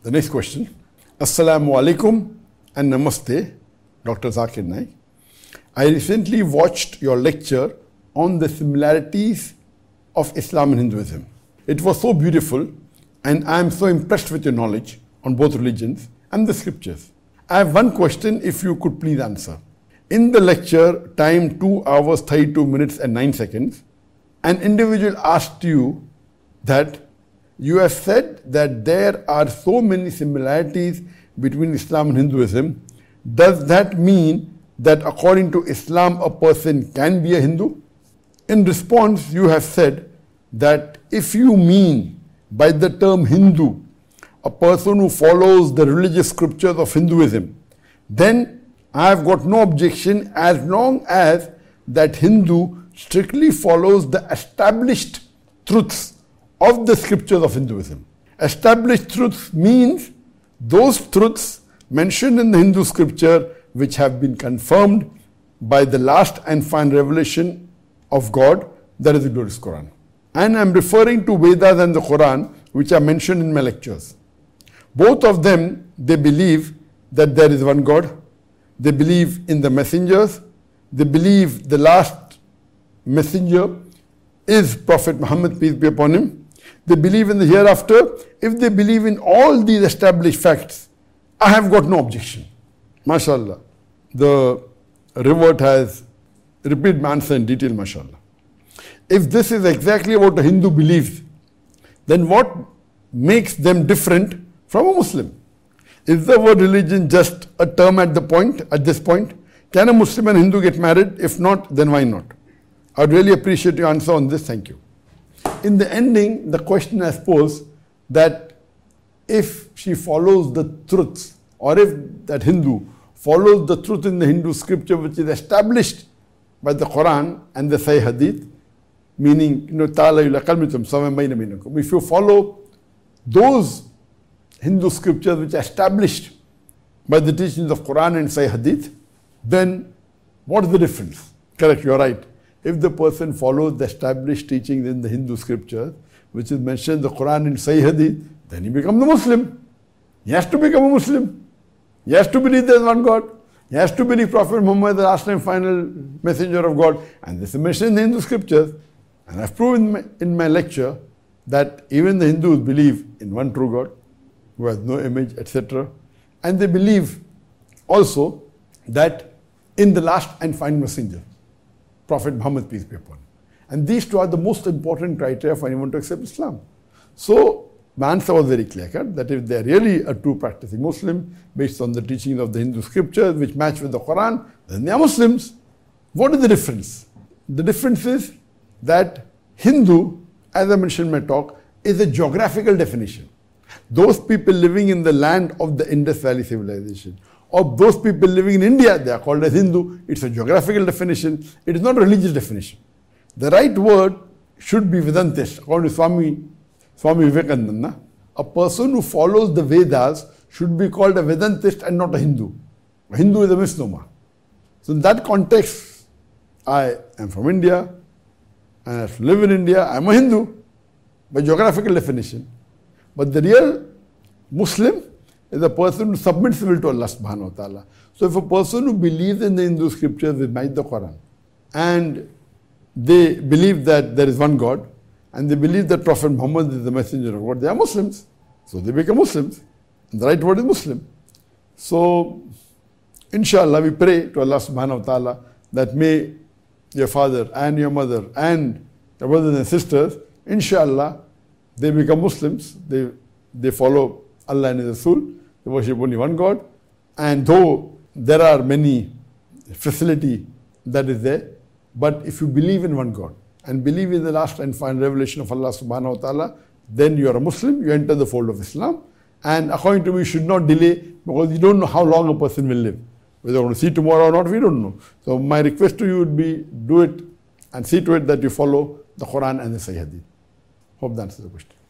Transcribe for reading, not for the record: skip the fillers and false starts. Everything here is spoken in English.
The next question. Assalamu alaikum and namaste, Dr. Zakir Naik. I recently watched your lecture on the similarities of Islam and Hinduism. It was so beautiful and I am so impressed with your knowledge on both religions and the scriptures. I have one question, if you could please answer. In the lecture, time 2 hours 32 minutes and 9 seconds, an individual asked you that you have said that there are so many similarities between Islam and Hinduism. Does that mean that according to Islam, a person can be a Hindu? In response, you have said that if you mean by the term Hindu a person who follows the religious scriptures of Hinduism, then I have got no objection as long as that Hindu strictly follows the established truths of the scriptures of Hinduism. Established truths means those truths mentioned in the Hindu scripture which have been confirmed by the last and final revelation of God, that is the glorious Quran. And I am referring to Vedas and the Quran, which are mentioned in my lectures. Both of them, they believe that there is one God. They believe in the messengers. They believe the last messenger is Prophet Muhammad, peace be upon him. They believe in the hereafter. If they believe in all these established facts, I have got no objection. MashaAllah. The revert has repeated my answer in detail, MashaAllah. If this is exactly what a Hindu believes, then what makes them different from a Muslim? Is the word religion just a term at this point? Can a Muslim and Hindu get married? If not, then why not? I would really appreciate your answer on this. Thank you. In the ending, the question has posed that if she follows the truths, or if that Hindu follows the truth in the Hindu scripture which is established by the Quran and the Sahih Hadith, meaning, if you follow those Hindu scriptures which are established by the teachings of Quran and Sahih Hadith, then what is the difference? Correct, you are right. If the person follows the established teachings in the Hindu scripture, which is mentioned in the Quran and Sahih Hadith, then he becomes a Muslim. He has to become a Muslim. He has to believe there is one God. He has to believe Prophet Muhammad is the last and final messenger of God. And this is mentioned in the Hindu scriptures. And I have proven in my lecture that even the Hindus believe in one true God, who has no image, etc. And they believe also that in the last and final messenger, Prophet Muhammad, peace be upon him. And these two are the most important criteria for anyone to accept Islam. So my answer was very clear, that if they are really a true practicing Muslim, based on the teachings of the Hindu scriptures which match with the Quran, then they are Muslims. What is the difference? The difference is that Hindu, as I mentioned in my talk, is a geographical definition. Those people living in the land of the Indus Valley civilization, or those people living in India, they are called as Hindu. It's a geographical definition. It is not a religious definition. The right word should be Vedantist. According to Swami Vivekananda, a person who follows the Vedas should be called a Vedantist and not a Hindu. A Hindu is a misnomer. So in that context, I am from India, and I have to live in India. I am a Hindu by geographical definition. But the real Muslim is a person who submits will to Allah subhanahu wa ta'ala. So if a person who believes in the Hindu scriptures which match the Quran, and they believe that there is one God, and they believe that Prophet Muhammad is the messenger of God, they are Muslims. So they become Muslims. And the right word is Muslim. So inshallah we pray to Allah subhanahu wa ta'ala that may your father and your mother and your brothers and sisters, inshallah, they become Muslims. They follow Allah and His Rasul. They worship only one God. And though there are many facility that is there, but if you believe in one God and believe in the last and final revelation of Allah subhanahu wa ta'ala, then you are a Muslim, you enter the fold of Islam. And according to me, you should not delay, because you don't know how long a person will live. Whether you're going to see tomorrow or not, we don't know. So my request to you would be, do it and see to it that you follow the Quran and the Sahih Hadith. Hope that answers the question.